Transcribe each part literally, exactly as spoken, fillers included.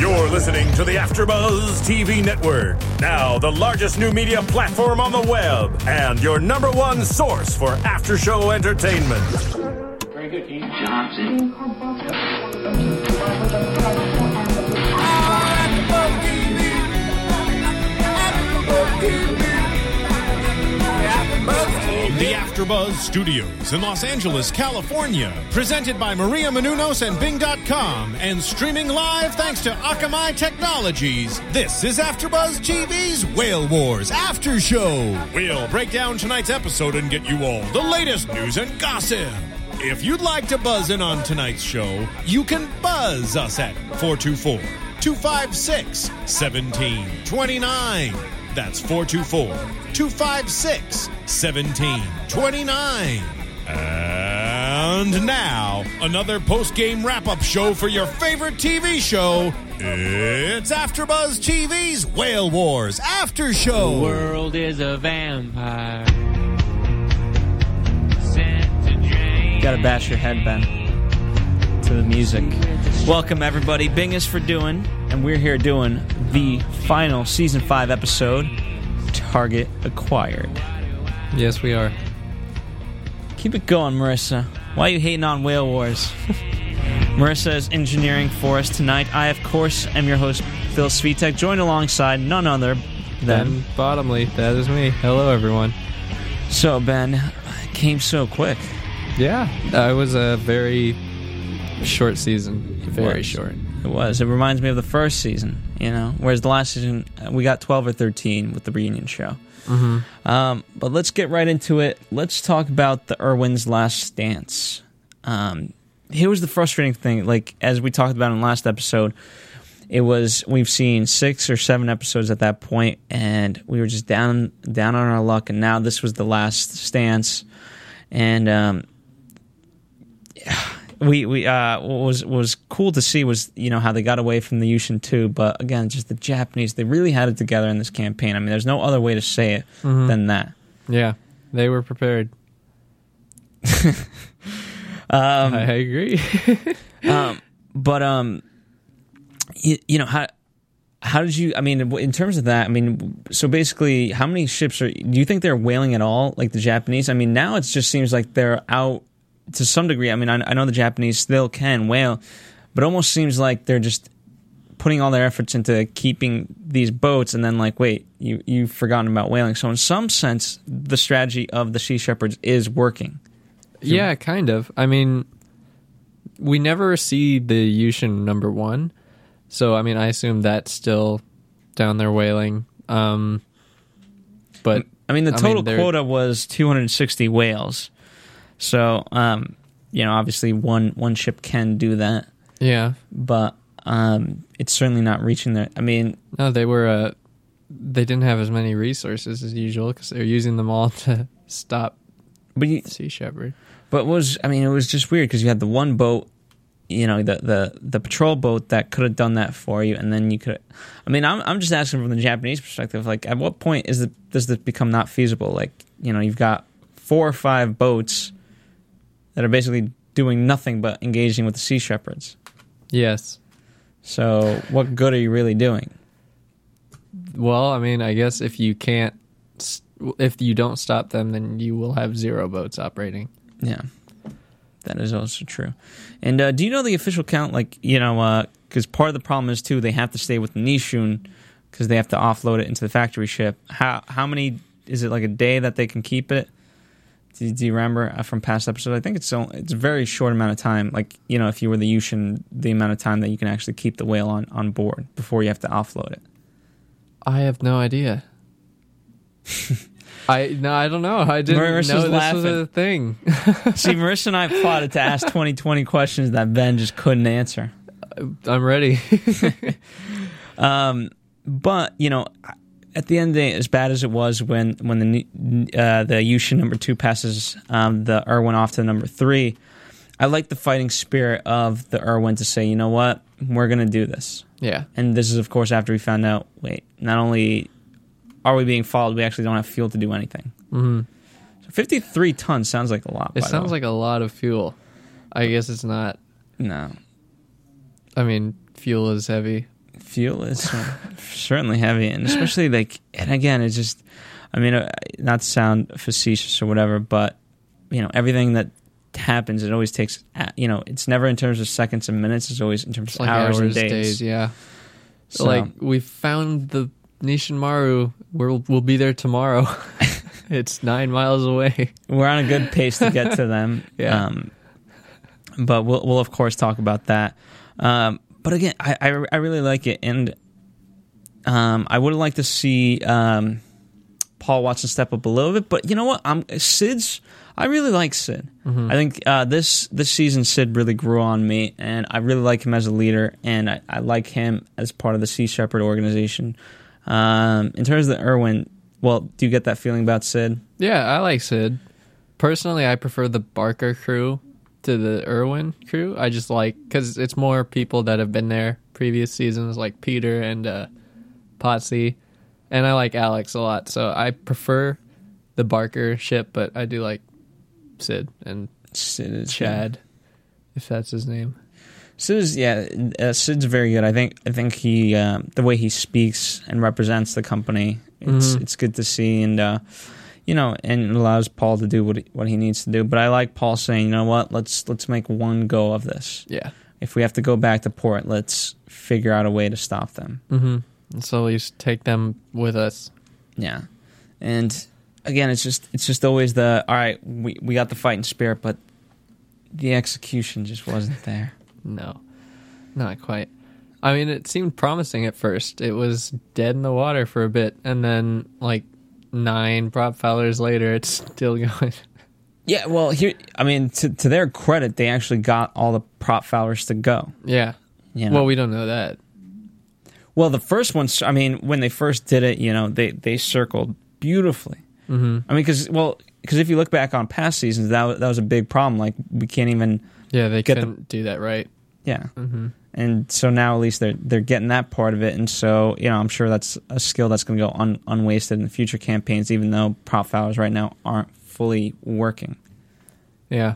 You're listening to the AfterBuzz T V Network, now the largest new media platform on the web, and your number one source for after-show entertainment. Very good, Keith Johnson. The AfterBuzz Studios in Los Angeles, California. Presented by Maria Menounos and Bing dot com. And streaming live thanks to Akamai Technologies. This is AfterBuzz T V's Whale Wars After Show. We'll break down tonight's episode and get you all the latest news and gossip. If you'd like to buzz in on tonight's show, you can buzz us at four two four, two five six, one seven two nine. That's four two four, two five six, one seven two nine. And now, another post-game wrap-up show for your favorite T V show. It's AfterBuzz T V's Whale Wars After Show. The world is a vampire. Sent to drain. Gotta bash your head, Ben, to the music. Welcome, everybody. Bing is for doing, and we're here doing the final Season five episode, Target Acquired. Yes, we are. Keep it going, Marissa. Why are you hating on Whale Wars? Marissa is engineering for us tonight. I, of course, am your host, Phil Svitek, joined alongside none other than... Ben Bottomley. That is me. Hello, everyone. So, Ben, it came so quick. Yeah, uh, it was a very short season. Very was. short. It was. It reminds me of the first season, you know, whereas the last season, we got twelve or thirteen with the reunion show. Mm-hmm. Um, but let's get right into it. Let's talk about the Irwin's Last Stance. Um, here was the frustrating thing. Like, as we talked about in the last episode, it was, we've seen six or seven episodes at that point, and we were just down, down on our luck, and now this was the last stance. And, um, We we uh what was what was cool to see was, you know, how they got away from the Yushin too, but again, just the Japanese, they really had it together in this campaign. I mean, there's no other way to say it mm-hmm. than that. Yeah, they were prepared. um, I agree. um, but um, you, you know how how did you? I mean, in terms of that, I mean, so basically, how many ships are? Do you think they're whaling at all, like the Japanese? I mean, now it just seems like they're out. To some degree, I mean, I, I know the Japanese still can whale, but it almost seems like they're just putting all their efforts into keeping these boats, and then like, wait, you, you've forgotten about whaling. So in some sense, the strategy of the Sea Shepherds is working. Yeah, kind of. I mean, we never see the Yushin number one, so I mean, I assume that's still down there whaling. Um, but I mean, the total I mean, quota was two hundred sixty whales. So, um, you know, obviously one, one ship can do that. Yeah. But um, it's certainly not reaching there. I mean... No, they were... Uh, they didn't have as many resources as usual because they're using them all to stop but you, Sea Shepherd. But was... I mean, it was just weird because you had the one boat, you know, the, the, the patrol boat that could have done that for you, and then you could... I mean, I'm I'm just asking from the Japanese perspective, like, at what point is it, does this become not feasible? Like, you know, you've got four or five boats... that are basically doing nothing but engaging with the Sea Shepherds. Yes. So what good are you really doing? Well, I mean, I guess if you can't, if you don't stop them, then you will have zero boats operating. Yeah, that is also true. And uh, do you know the official count? Like, you know, because uh, part of the problem is, too, they have to stay with the Nishun because they have to offload it into the factory ship. How how many, is it like a day that they can keep it? Do, do you remember from past episodes? I think it's so, it's a very short amount of time. Like, you know, if you were the Yushin, the amount of time that you can actually keep the whale on, on board before you have to offload it. I have no idea. I no, I don't know. I didn't Marissa's know this laughing. was a thing. See, Marissa and I plotted to ask twenty twenty questions that Ben just couldn't answer. I'm ready. um, but, you know... At the end of the day, as bad as it was when when the uh, the Yushin number two passes um, the Irwin off to number three, I like the fighting spirit of the Irwin to say, you know what, we're going to do this. Yeah. And this is, of course, after we found out, wait, not only are we being followed, we actually don't have fuel to do anything. Mm-hmm. So fifty-three tons sounds like a lot. It sounds like a lot of fuel. I guess it's not. No. I mean, fuel is heavy. fuel is uh, certainly heavy, and especially like, and again, it's just, I mean, uh, not to sound facetious or whatever, but you know, everything that happens, it always takes, you know, it's never in terms of seconds and minutes, it's always in terms It's of like hours, hours, and days. days. Yeah. So, Like, we found the Nishin Maru. We'll, we'll be there tomorrow. It's nine miles away. we're on a good pace to get to them. Yeah. Um, but we'll, we'll of course talk about that. Um, but again, I, I, I really like it. And um, I would like to see um, Paul Watson step up a little bit. But you know what? I'm Sid's. I really like Sid. Mm-hmm. I think uh, this this season Sid really grew on me, and I really like him as a leader, and I, I like him as part of the Sea Shepherd organization. Um, in terms of the Irwin, well, do you get that feeling about Sid? Yeah, I like Sid. Personally, I prefer the Barker crew to the Irwin crew. I just like, because it's more people that have been there previous seasons, like Peter and uh, Potsy, and I like Alex a lot, so I prefer the Barker ship, but I do like Sid and Sid is Chad, if that's his name. Sid is, yeah, uh, Sid's very good. I think I think he um, the way he speaks and represents the company, it's Mm-hmm. it's good to see, and uh, you know, and it allows Paul to do what he, what he needs to do. But I like Paul saying, you know what, let's let's make one go of this. Yeah. If we have to go back to port, let's figure out a way to stop them. Mm-hmm. And so we just take them with us. Yeah, and again, it's just it's just always the all right. We we got the fighting spirit, but the execution just wasn't there. No, not quite. I mean, it seemed promising at first. It was dead in the water for a bit, and then like nine prop foulers later, it's still going. Yeah, well, here, I mean, to to their credit, they actually got all the prop foulers to go. Yeah. You know? Well, we don't know that. Well, the first one, I mean, when they first did it, you know, they, they circled beautifully. Mm-hmm. I mean, because, well, because if you look back on past seasons, that was, that was a big problem. Like, we can't even... Yeah, they get couldn't do that right. Yeah. Mm-hmm. And so now at least they're they're getting that part of it. And so, you know, I'm sure that's a skill that's going to go un, unwasted in the future campaigns, even though prop foulers right now aren't fully working. Yeah.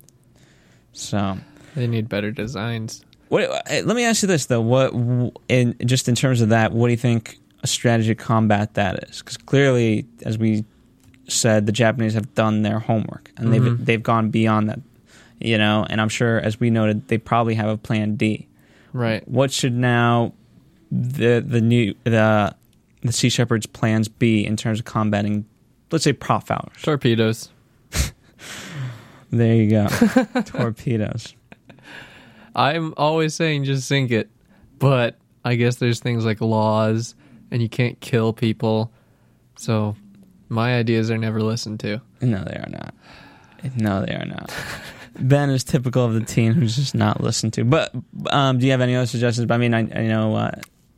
So... They need better designs. What, let me ask you this though: what, in just in terms of that, what do you think a strategy to combat that is? Because clearly, as we said, the Japanese have done their homework and Mm-hmm. they've they've gone beyond that, you know. And I'm sure, as we noted, they probably have a plan D. Right. What should now the the new the the Sea Shepherd's plans be in terms of combating, let's say, prop foulers? Torpedoes. There you go, torpedoes. I'm always saying just sink it, but I guess there's things like laws and you can't kill people. So my ideas are never listened to. No, they are not. No, they are not. Ben is typical of the team who's just not listened to. But um, do you have any other suggestions? I mean, I, I know uh,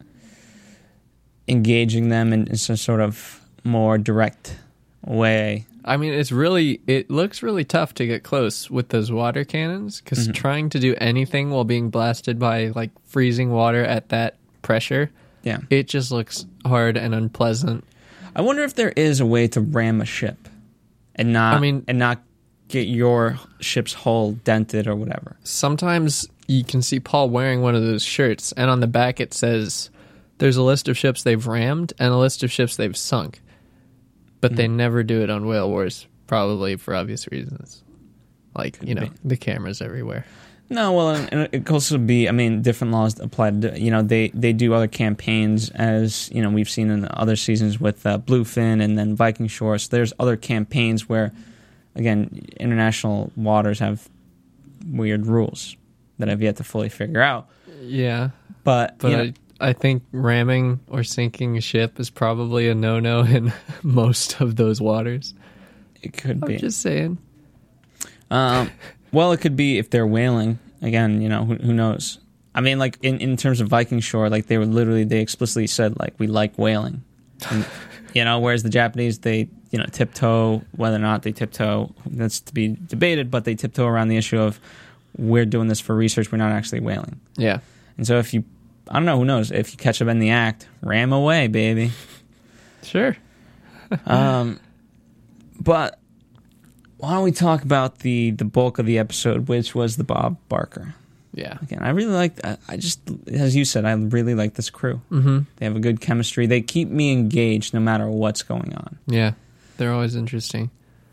engaging them in, in some sort of more direct way. I mean, it's really, it looks really tough to get close with those water cannons because Mm-hmm. trying to do anything while being blasted by like freezing water at that pressure, Yeah. it just looks hard and unpleasant. I wonder if there is a way to ram a ship and not, I mean- and not get your ship's hull dented or whatever. Sometimes you can see Paul wearing one of those shirts, and on the back it says there's a list of ships they've rammed and a list of ships they've sunk. But they never do it on Whale Wars, probably for obvious reasons. Like, you know, be. the cameras everywhere. No, well, and it could also be, I mean, different laws apply to, you know, they, they do other campaigns as, you know, we've seen in the other seasons with uh, Bluefin and then Viking Shore. So there's other campaigns where, again, international waters have weird rules that I've yet to fully figure out. Yeah. But, But you know, I, I think ramming or sinking a ship is probably a no-no in most of those waters. it could I'm be. just saying. Um, well, it could be if they're whaling. Again, you know, who, who knows? I mean, like, in, in terms of Viking Shore, like, they were literally, they explicitly said, like, we like whaling. And, you know, whereas the Japanese, they, you know, tiptoe, whether or not they tiptoe, that's to be debated, but they tiptoe around the issue of we're doing this for research, we're not actually whaling. Yeah. And so if you, I don't know, who knows, if you catch them in the act, ram away, baby. Sure. Um, but why don't we talk about the, the bulk of the episode, which was the Bob Barker. Yeah. Again, I really like. I, I just, as you said, I really like this crew. Mm-hmm. They have a good chemistry. They keep me engaged no matter what's going on. Yeah, they're always interesting.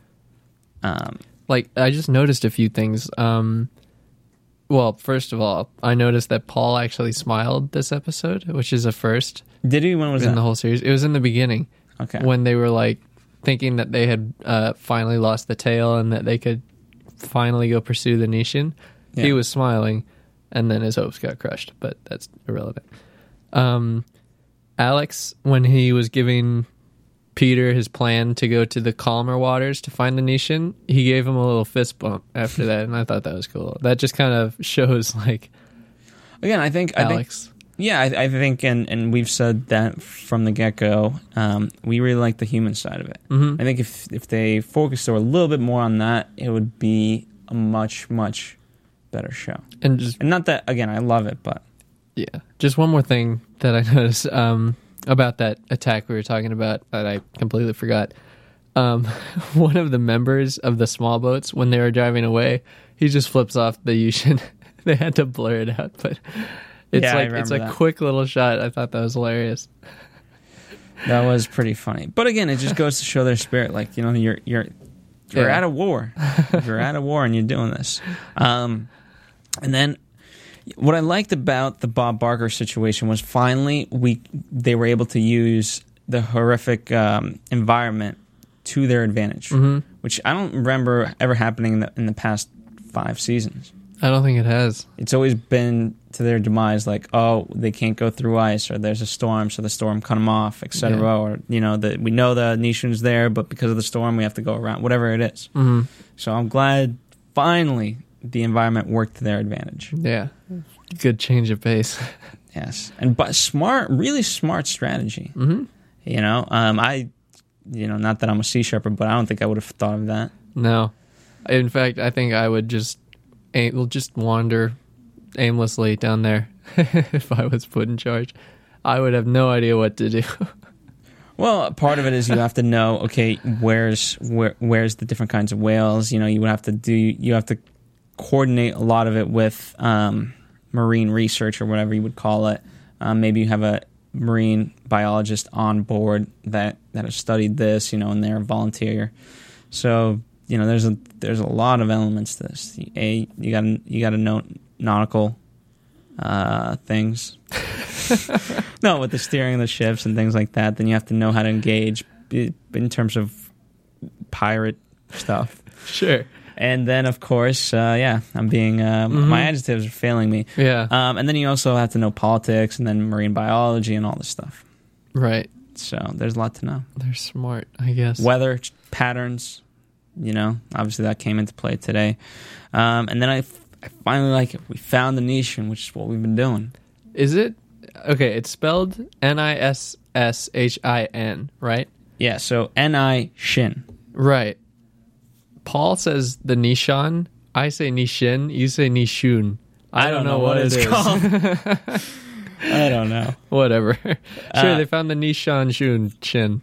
Um, like I just noticed a few things. Um, well, first of all, I noticed that Paul actually smiled this episode, which is a first. did he? When was in that? the whole series? It was in the beginning. Okay. When they were like thinking that they had uh, finally lost the tail and that they could finally go pursue the Nishin. Yeah. He was smiling, and then his hopes got crushed, but that's irrelevant. Um, Alex, when he was giving Peter his plan to go to the calmer waters to find the Nishin, he gave him a little fist bump after that, and I thought that was cool. That just kind of shows, like, Again, I think. I think Alex. Yeah, I, I think, and, and we've said that from the get-go, um, we really like the human side of it. Mm-hmm. I think if if they focused a little bit more on that, it would be a much, much better show. And just And not that, again, I love it, but... Yeah. Just one more thing that I noticed um, about that attack we were talking about that I completely forgot. Um, one of the members of the small boats, when they were driving away, he just flips off the Yushin. They had to blur it out, but it's Yeah, I like it's a remember that. quick little shot. I thought that was hilarious. That was pretty funny. But again, it just goes to show their spirit. Like, you know, you're you're you're Yeah. at a war. You're at a war and you're doing this. Um, and then what I liked about the Bob Barker situation was finally we they were able to use the horrific um, environment to their advantage, mm-hmm. which I don't remember ever happening in the, in the past five seasons. I don't think it has. It's always been to their demise, like, oh, they can't go through ice, or there's a storm, so the storm cut them off, et cetera. Yeah. Or, you know, the, we know the Nishin's there, but because of the storm, we have to go around, whatever it is. Mm-hmm. So I'm glad, finally, the environment worked to their advantage. Yeah. Good change of pace. Yes. And but smart, really smart strategy. Mm-hmm. You know, um, I, you know, not that I'm a sea shepherd, but I don't think I would have thought of that. No. In fact, I think I would just aim, just wander aimlessly down there if I was put in charge. I would have no idea what to do. Well, part of it is you have to know, okay, where's where where's the different kinds of whales. You know, you would have to do you have to coordinate a lot of it with um, marine research or whatever you would call it. Um, maybe you have a marine biologist on board that, that has studied this, you know, and they're a volunteer. So, you know, there's a there's a lot of elements to this. A you got you got to know nautical uh, things. No, with the steering of the ships and things like that. Then you have to know how to engage in terms of pirate stuff. Sure. And then, of course, uh, yeah, I'm being uh, Mm-hmm. my adjectives are failing me. Yeah. Um, and then you also have to know politics and then marine biology and all this stuff. Right. So there's a lot to know. They're smart, I guess. Weather patterns, you know, obviously that came into play today. Um, and then I, I finally like it. We found the Nishin, which is what we've been doing. Is it? Okay, it's spelled N I S S H I N, right? Yeah, so N I Shin. Right. Paul says the Nishan. I say Nishin. You say Nishun. I, don't, know, what, it is. called. I don't know. Whatever. Sure, Uh, they found the Nishan Shun Shin.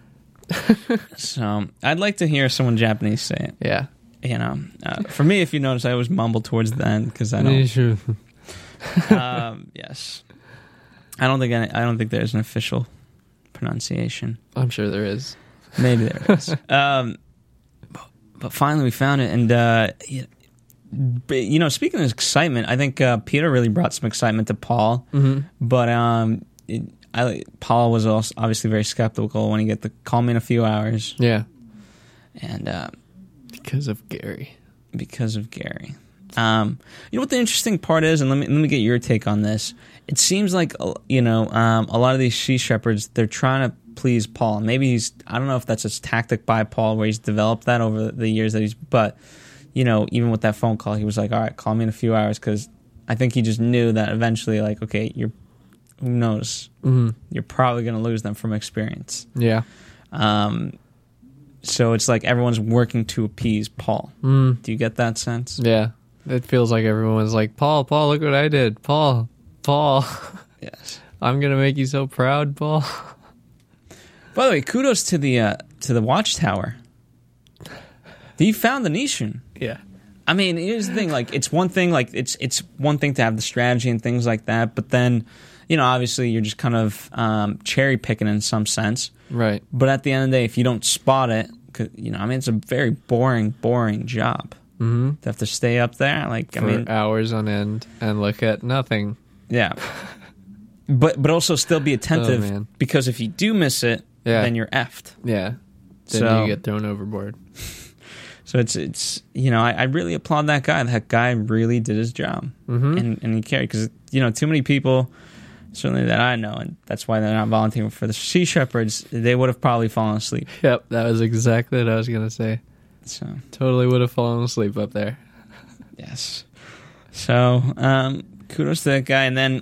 So I'd like to hear someone Japanese say it. Yeah. You know, uh, for me, if you notice, I always mumble towards the end because I don't. Nishun. um, yes, I don't think any, I don't think there's an official pronunciation. I'm sure there is. Maybe there is. um, but, but finally, we found it, and uh, you, you know, speaking of excitement, I think uh, Peter really brought some excitement to Paul. Mm-hmm. But um, it, I, Paul was also obviously very skeptical when he get the call me in a few hours, Yeah. and uh, Because of Gary. because of Gary. Um, you know what the interesting part is, and let me let me get your take on this. It seems like uh, you know um, a lot of these sea shepherds, they're trying to please Paul. Maybe he's I don't know if that's a tactic by Paul where he's developed that over the years that he's. But you know, even with that phone call, he was like, "All right, call me in a few hours," because I think he just knew that eventually, like, okay, you're who knows, mm-hmm. you're probably going to lose them from experience. Yeah. Um, so it's like everyone's working to appease Paul. Mm. Do you get that sense? Yeah. It feels like everyone was like, Paul, Paul, look what I did. Paul, Paul. Yes. I'm going to make you so proud, Paul. By the way, kudos to the uh, to the watchtower. You found the Nishin. Yeah. I mean, here's the thing. Like, it's one thing. Like, it's it's one thing to have the strategy and things like that. But then, you know, obviously, you're just kind of um, cherry picking in some sense. Right. But at the end of the day, if you don't spot it, 'cause, you know, I mean, it's a very boring, boring job. Mm-hmm. To have to stay up there, like, For I mean, hours on end and look at nothing. yeah. But but also still be Oh, attentive man. because if you do miss it, Yeah. then you're effed. Yeah. Then So- you get thrown overboard. So it's it's you know I, I really applaud that guy. That guy really did his job, Mm-hmm. and and he carried because you know too many people, certainly that I know, and that's why they're not volunteering for the Sea Shepherds. They would have probably fallen asleep. Yep, that was exactly what I was going to say. So Totally would have fallen asleep up there. yes, so um, kudos to that guy. And then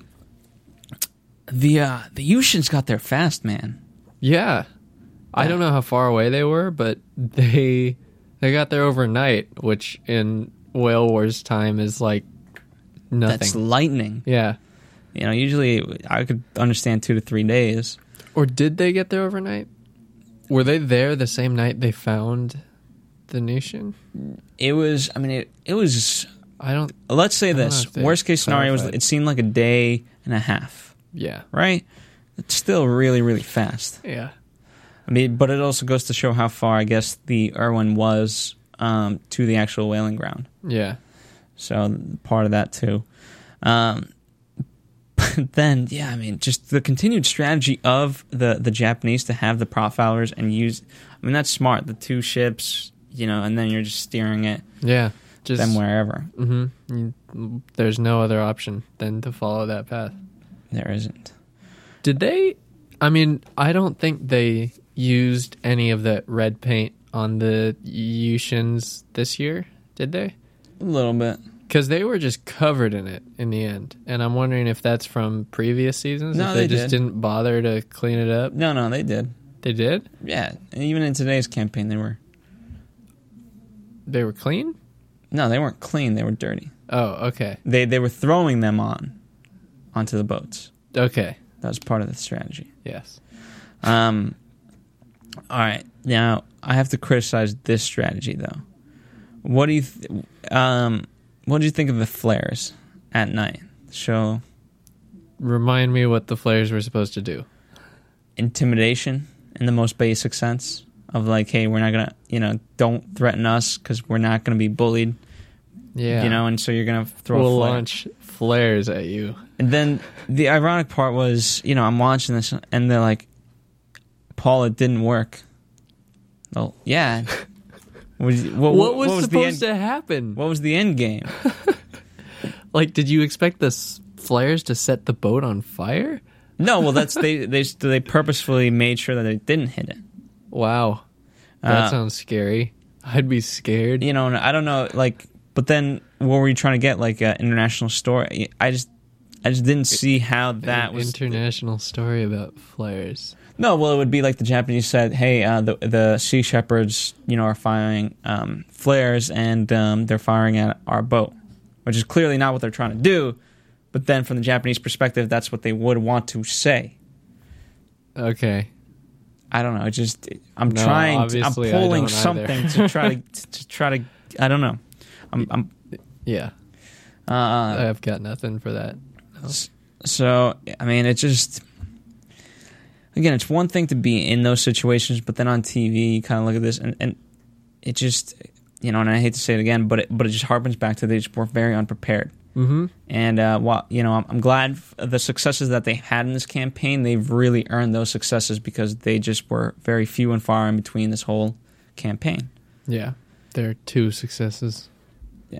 the uh, the Ushins got there fast, man. Yeah. I don't know how far away they were, but they they got there overnight, which in Whale Wars time is like nothing. That's lightning. Yeah. You know, usually I could understand two to three days. Or did they get there overnight? Were they there the same night they found the nation? It was. I mean, it it was. I don't. Let's say don't know this. if they Worst case scenario was clarified. it seemed like a day and a half, Yeah. right? It's still really, really fast. Yeah. I mean, but it also goes to show how far, I guess, the Irwin was um, to the actual whaling ground. Yeah. So part of that too. Um, but then, yeah, I mean, just the continued strategy of the, the Japanese to have the profilers and use. I mean, that's smart. The two ships, you know, and then you're just steering it Yeah. Just them wherever. Mm-hmm. There's no other option than to follow that path. There isn't. Did they? I mean, I don't think they used any of that red paint on the Yushins this year, did they? A little bit. Because they were just covered in it in the end, and I'm wondering if that's from previous seasons. No, if they, they just did. didn't bother to clean it up. No, no, they did. They did. Yeah, and even in today's campaign, they were. They were clean. No, they weren't clean. They were dirty. Oh, okay, They they were throwing them on, onto the boats. okay, That was part of the strategy. yes. Um. All right. Now I have to criticize this strategy, though. What do you, th- um, what did you think of the flares at night? Show Remind me what the flares were supposed to do. intimidation in the most basic sense of like, hey, we're not gonna, you know, don't threaten us because we're not gonna be bullied. Yeah, You know, and so you're gonna throw we'll a flare. launch flares at you. And then the ironic part was, you know, I'm watching this and they're like, Paul, it didn't work. Well, yeah. What, what, What was, the supposed end, to happen? What was the end game? Like, did you expect the s- flares to set the boat on fire? No, well, that's they they they purposefully made sure that they didn't hit it. Wow, that Uh, sounds scary. I'd be scared. You know, and I don't know, like, but then what were you trying to get? Like an international story? I just, I just didn't see how that An was. international story about flares. No, well, it would be like the Japanese said, "Hey, uh, the the Sea Shepherds, you know, are firing um, flares and um, they're firing at our boat," which is clearly not what they're trying to do. But then, from the Japanese perspective, that's what they would want to say. Okay. I don't know. It just I'm No, trying. To, I'm obviously I pulling don't either. something to try to to try to. I don't know. I'm. I'm Yeah. uh, I've got nothing for that. No. So, I mean, it just, again, it's one thing to be in those situations, but then on T V, you kind of look at this, and, and it just, you know, and I hate to say it again, but it, but it just harpens back to they just were very unprepared. Mm-hmm. And, uh, while, you know, I'm, I'm glad f- the successes that they had in this campaign, they've really earned those successes because they just were very few and far in between this whole campaign. Yeah. There are two successes. Yeah.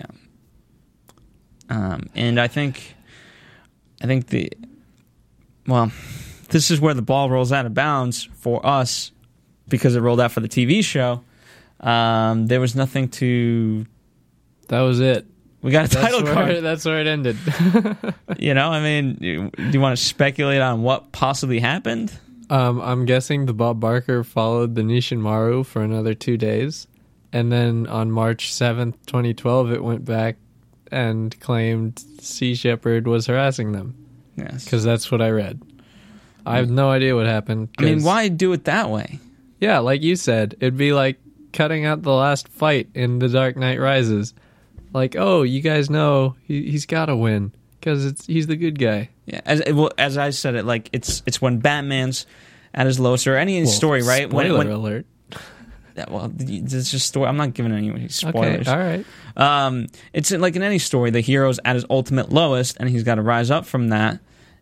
Um, and I think, I think the, well, this is where the ball rolls out of bounds for us because it rolled out for the T V show. Um, there was nothing to, That was it. we got a That's title where, card. that's where it ended. You know, I mean, do you want to speculate on what possibly happened? um, I'm guessing the Bob Barker followed the Nishin Maru for another two days. And then on March seventh, twenty twelve, it went back and claimed Sea Shepherd was harassing them. Yes. Because that's what I read. I have no idea what happened. I mean, 'cause- why do it that way? Yeah, like you said, it'd be like cutting out the last fight in The Dark Knight Rises. Like, oh, you guys know he, he's got to win because it's he's the good guy. Yeah, as well, as I said it, like it's it's when Batman's at his lowest, or any Well, story, right? Spoiler when, when, alert. Yeah, well, it's just story. I'm not giving any spoilers. Okay, all right. Um, it's like in any story, the hero's at his ultimate lowest, and he's got to rise up from that.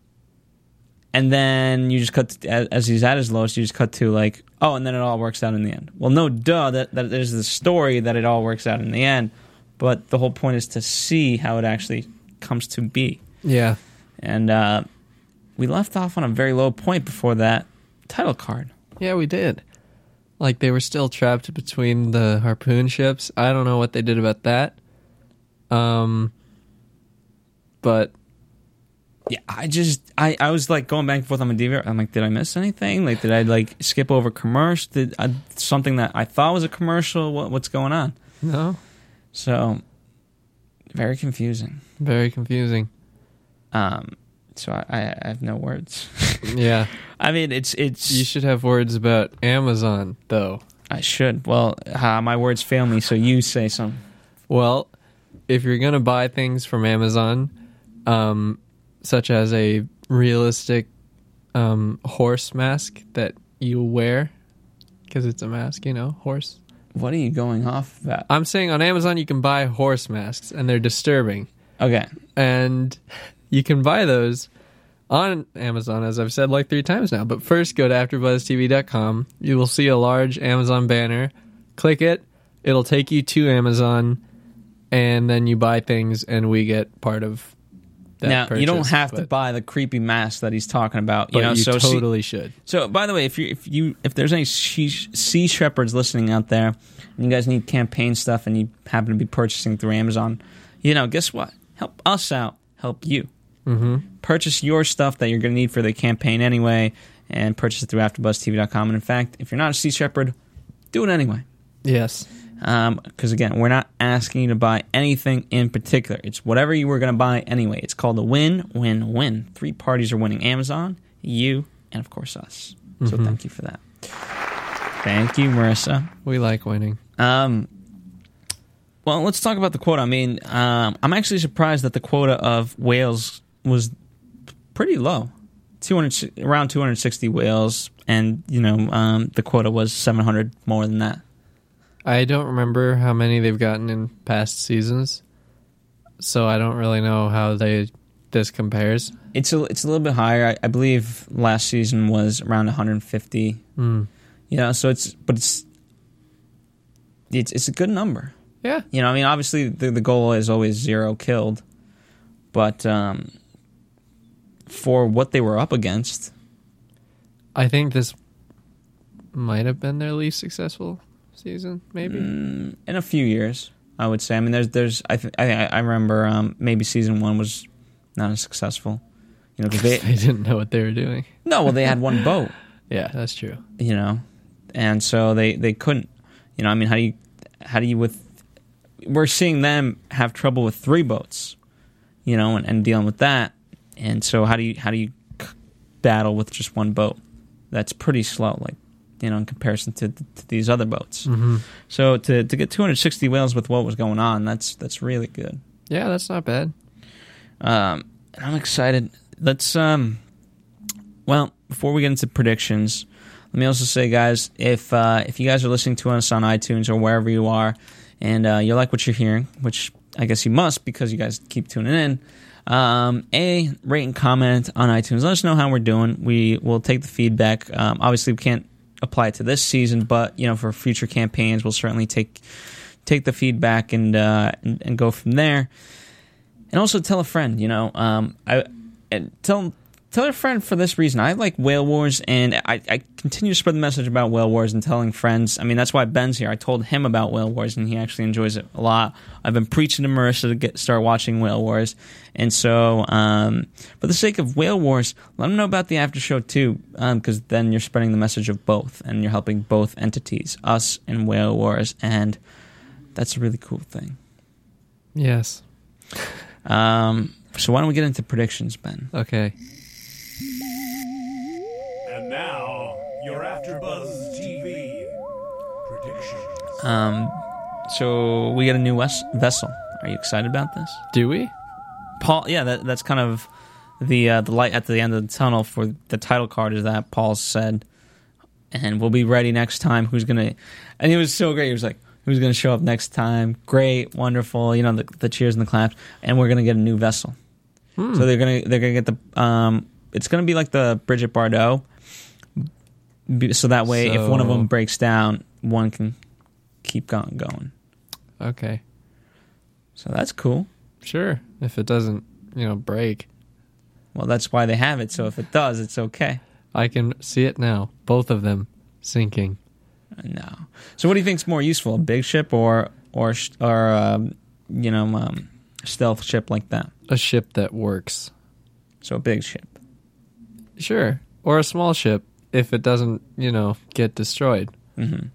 And then you just cut to, as he's at his lowest. You just cut to like, oh, and then it all works out in the end. Well, no, duh. That that there's the story that it all works out in the end, but the whole point is to see how it actually comes to be. Yeah. And uh, we left off on a very low point before that title card. Yeah, we did. Like, they were still trapped between the harpoon ships. I don't know what they did about that. Um, but yeah, I just I, I was like going back and forth on my D V R. I'm like, did I miss anything? Like, did I like skip over commercial? Did I, something that I thought was a commercial? What what's going on? No. So very confusing. Very confusing. Um. So I, I have no words. Yeah. I mean, it's it's. You should have words about Amazon, though. I should. Well, uh, my words fail me, so you say some. Well, if you're going to buy things from Amazon, um, such as a realistic um, horse mask that you wear, because it's a mask, you know, horse. What are you going off about? I'm saying on Amazon you can buy horse masks, and they're disturbing. Okay. And you can buy those on Amazon, as I've said like three times now. But first, go to after buzz T V dot com. You will see a large Amazon banner. Click it. It'll take you to Amazon, and then you buy things, and we get part of that now, purchase. you don't have but, to buy the creepy mask that he's talking about. but You know, you so totally see, should. So, by the way, if you if you if there's any sea, sea shepherds listening out there, and you guys need campaign stuff, and you happen to be purchasing through Amazon, you know, guess what? Help us out. Help you. Mm-hmm. Purchase your stuff that you're going to need for the campaign anyway, and purchase it through after buzz T V dot com. And in fact, if you're not a Sea Shepherd, do it anyway. Yes. Because um, again, we're not asking you to buy anything in particular. It's whatever you were going to buy anyway. It's called a win-win-win. Three parties are winning: Amazon, you, and of course us. So Mm-hmm. thank you for that. Thank you, Marissa. We like winning. Um, well, let's talk about the quota. I mean, um, I'm actually surprised that the quota of whales was pretty low. two hundred, around two hundred sixty whales, and you know, um, the quota was seven hundred more than that. I don't remember how many they've gotten in past seasons, so I don't really know how they this compares. It's a it's a little bit higher. I, I believe last season was around one hundred fifty. Mm. You know, so it's but it's it's it's a good number. Yeah. You know, I mean, obviously the the goal is always zero killed, but um, for what they were up against, I think this might have been their least successful season, maybe. mm, in a few years, I would say. I mean, there's there's I th- I, I remember um, maybe season one was not as successful. You know, because they They didn't know what they were doing. no, well, they had one boat. Yeah, that's true. You know, and so they, they couldn't. You know, I mean, how do you how do you with we're seeing them have trouble with three boats, you know, and, and dealing with that. And so how do you how do you battle with just one boat? That's pretty slow, like, you know, in comparison to, to these other boats. Mm-hmm. So to to get two hundred sixty whales with what was going on, that's that's really good. Yeah, that's not bad. Um, and I'm excited. Let's um, well, before we get into predictions, let me also say, guys, if uh, if you guys are listening to us on iTunes or wherever you are, and uh, you like what you're hearing, which I guess you must because you guys keep tuning in, um, A, rate and comment on iTunes. Let us know how we're doing. We will take the feedback. Um, obviously, we can't apply it to this season, but you know, for future campaigns, we'll certainly take take the feedback and uh, and, and go from there. And also tell a friend. You know, um, I and tell. Tell a friend for this reason. I like Whale Wars, and I, I continue to spread the message about Whale Wars and telling friends. I mean, that's why Ben's here. I told him about Whale Wars, and he actually enjoys it a lot. I've been preaching to Marissa to get start watching Whale Wars. And so, um, for the sake of Whale Wars, let them know about the after show, too, because um, then you're spreading the message of both, and you're helping both entities, us and Whale Wars, and that's a really cool thing. Yes. Um, so why don't we get into predictions, Ben? Okay. And now, your AfterBuzz T V predictions. Um, so we got a new wes- vessel, Are you excited about this? Do we? Paul, yeah, that, that's kind of the uh, the light at the end of the tunnel for the title card is that Paul said, and we'll be ready next time. Who's gonna? And he was so great. He was like, who's gonna show up next time? Great, wonderful. You know, the, the cheers and the claps, and we're gonna get a new vessel. Hmm. So they're gonna they're gonna get the um. It's gonna be like the Bridget Bardot. So that way, so, if one of them breaks down, one can keep going. going. Okay. So that's cool. Sure. If it doesn't, you know, break. Well, that's why they have it. So if it does, it's okay. I can see it now. Both of them sinking. No. So what do you think's more useful, a big ship or or or um, you know, um, stealth ship like that? A ship that works. So a big ship. Sure. Or a small ship if it doesn't, you know, get destroyed. Mm-hmm.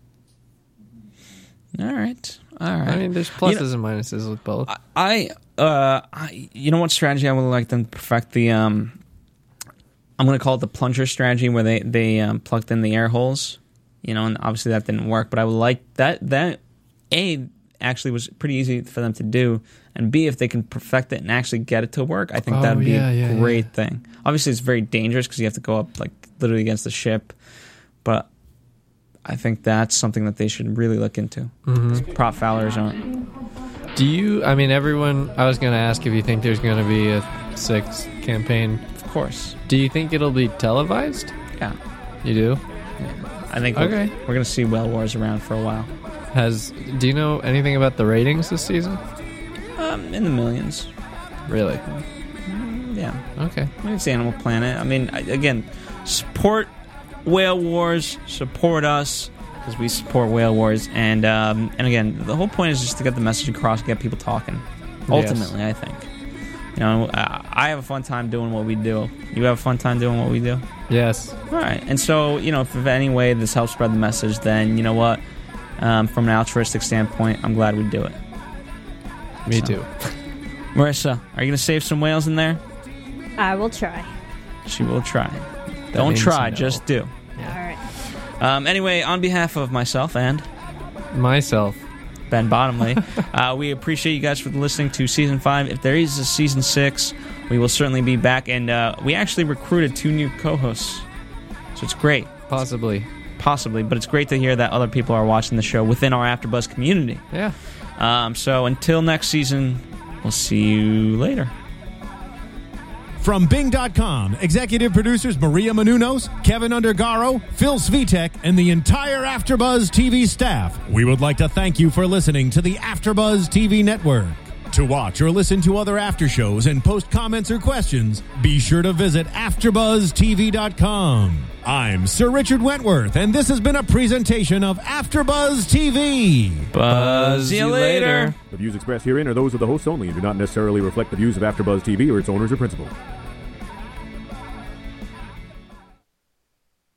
All right. All right. I mean, there's pluses you know, and minuses with both. I, uh, I, you know what strategy I would like them to perfect? The, um, I'm going to call it the plunger strategy, where they they um, plugged in the air holes. You know, and obviously that didn't work. But I would like that. That A actually was pretty easy for them to do, and B, if they can perfect it and actually get it to work, I think oh, that would be yeah, a yeah, great yeah. thing. Obviously, it's very dangerous because you have to go up like literally against the ship, but I think that's something that they should really look into. Mm-hmm. Prop Fowler's on. Do you, I mean, everyone, I was going to ask if you think there's going to be a sixth campaign. Of course. Do you think it'll be televised? Yeah. You do? Yeah. I think okay. we're, we're going to see Whale Wars around for a while. Has, do you know anything about the ratings this season? Um, in the millions. Really? Mm, yeah. Okay. I mean, it's Animal Planet. I mean, I, again, support Whale Wars, support us, because we support Whale Wars, and um, and again, the whole point is just to get the message across, get people talking. Ultimately, yes. I think. You know, I, I have a fun time doing what we do. You have a fun time doing what we do? Yes. All right. And so, you know, if in any way this helps spread the message, then you know what? Um, from an altruistic standpoint, I'm glad we do it. Me so. too. Marissa, are you going to save some whales in there? I will try. She will try. Don't try, no. just do. All right. Um, anyway, on behalf of myself and myself, Ben Bottomley, uh, we appreciate you guys for listening to Season five. If there is a Season six, we will certainly be back. And uh, we actually recruited two new co-hosts, so it's great. Possibly. Possibly, but it's great to hear that other people are watching the show within our AfterBuzz community. Yeah. Um, so until next season, we'll see you later. From Bing dot com, executive producers Maria Menounos, Kevin Undergaro, Phil Svitek, and the entire AfterBuzz T V staff, we would like to thank you for listening to the AfterBuzz T V network. To watch or listen to other after shows and post comments or questions, be sure to visit after buzz T V dot com. I'm Sir Richard Wentworth, and this has been a presentation of AfterBuzz T V. Buzz See you later. later. The views expressed herein are those of the hosts only and do not necessarily reflect the views of AfterBuzz T V or its owners or principals.